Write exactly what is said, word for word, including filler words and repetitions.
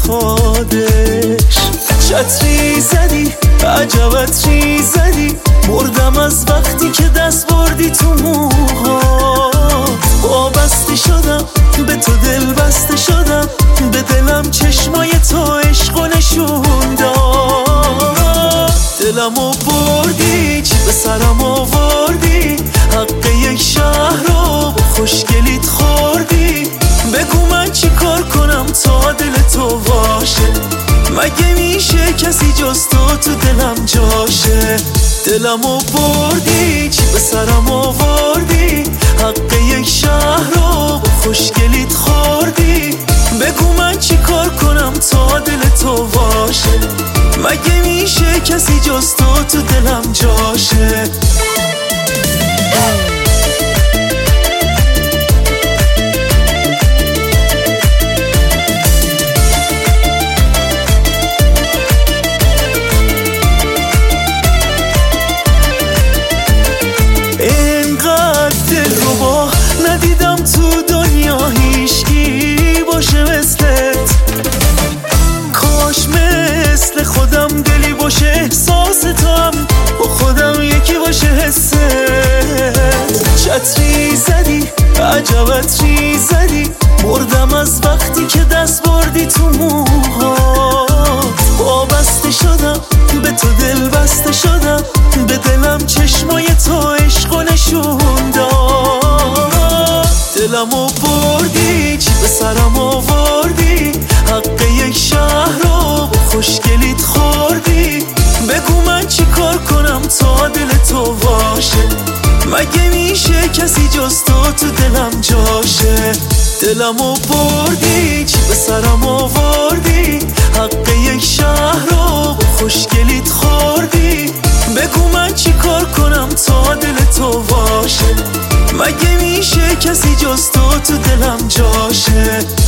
میخوادش. چتری زدی عجبت ری زدی، مردم از وقتی که دست بردی تو موها. وابسته شدم به تو، دل بسته شدم به دلم، چشمای تو عشق و نشون داد. دلمو بردی چی به سرم آوردی، حق یک شهر رو خوشگلیت خوردی. بگو من چی کار کنم تا دل تو باشه، مگه میشه کسی جز تو تو دلم جاشه. دلمو بردی چی به سرم آوردی، حق یک شهر رو خوشگلیت خوردی. بگو من چی کار کنم تا دل تو باشه، مگه میشه کسی جز تو تو دلم جاشه. ندیدم تو دنیا هیچکی باشه مثلت، کاش مثل خودم دلی باشه احساس تو هم با خودم یکی باشه حست. چتری زدی عجبت ری زدی، مردم از وقتی که دست بردی تو موها. وابسته شدم به تو، دل بسته شدم به دلم، چشمای تو عشق و نشون داد. دلمو بردی چی به سرم آوردی، حق یک شهر رو خوشگلیت خوردی. بگو من چی کار کنم تا دل تو باشه، مگه میشه کسی جز تو تو دلم جاشه. دلمو بردی چی به سرم آوردی، حق یک شهر رو خوشگلیت خوردی. بگو من چی کار کنم تا دل تو باشه، مگه میشه کسی جز تو تو دلم جاشه.